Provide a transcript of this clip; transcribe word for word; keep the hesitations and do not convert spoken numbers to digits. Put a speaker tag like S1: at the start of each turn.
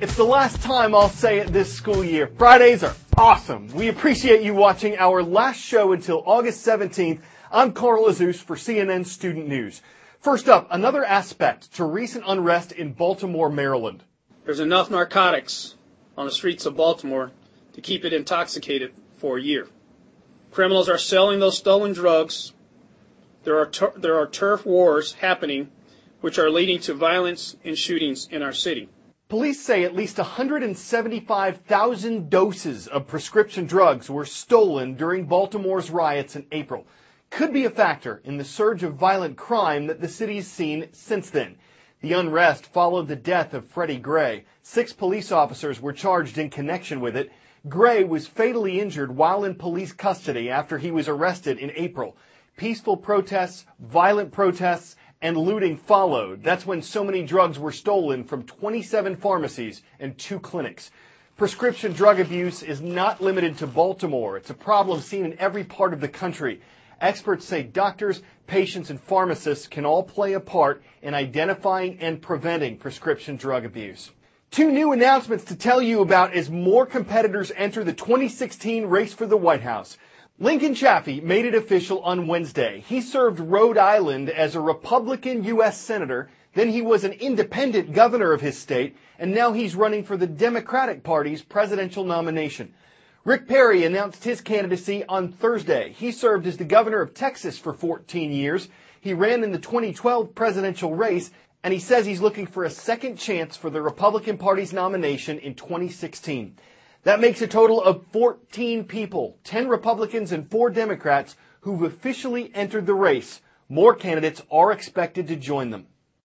S1: It's the last time I'll say it this school year. Fridays are awesome. We appreciate you watching our last show until August seventeenth. I'm Carl Azus for C N N Student News. First up, another aspect to recent unrest in Baltimore, Maryland.
S2: There's enough narcotics on the streets of Baltimore to keep it intoxicated for a year. Criminals are selling those stolen drugs. There are tur- there are turf wars happening, which are leading to violence and shootings in our city.
S1: Police say at least one hundred seventy-five thousand doses of prescription drugs were stolen during Baltimore's riots in April. Could be a factor in the surge of violent crime that the city's seen since then. The unrest followed the death of Freddie Gray. Six police officers were charged in connection with it. Gray was fatally injured while in police custody after he was arrested in April. Peaceful protests, violent protests, and looting followed. That's when so many drugs were stolen from twenty-seven pharmacies and two clinics. Prescription drug abuse is not limited to Baltimore. It's a problem seen in every part of the country. Experts say doctors, patients, and pharmacists can all play a part in identifying and preventing prescription drug abuse. Two new announcements to tell you about as more competitors enter the twenty sixteen race for the White House. Lincoln Chafee made it official on Wednesday. He served Rhode Island as a Republican U S Senator, then he was an independent governor of his state, and now he's running for the Democratic Party's presidential nomination. Rick Perry announced his candidacy on Thursday. He served as the governor of Texas for fourteen years. He ran in the twenty twelve presidential race, and he says he's looking for a second chance for the Republican Party's nomination in twenty sixteen. That makes a total of fourteen people, ten Republicans and four Democrats, who've officially entered the race. More candidates are expected to join them.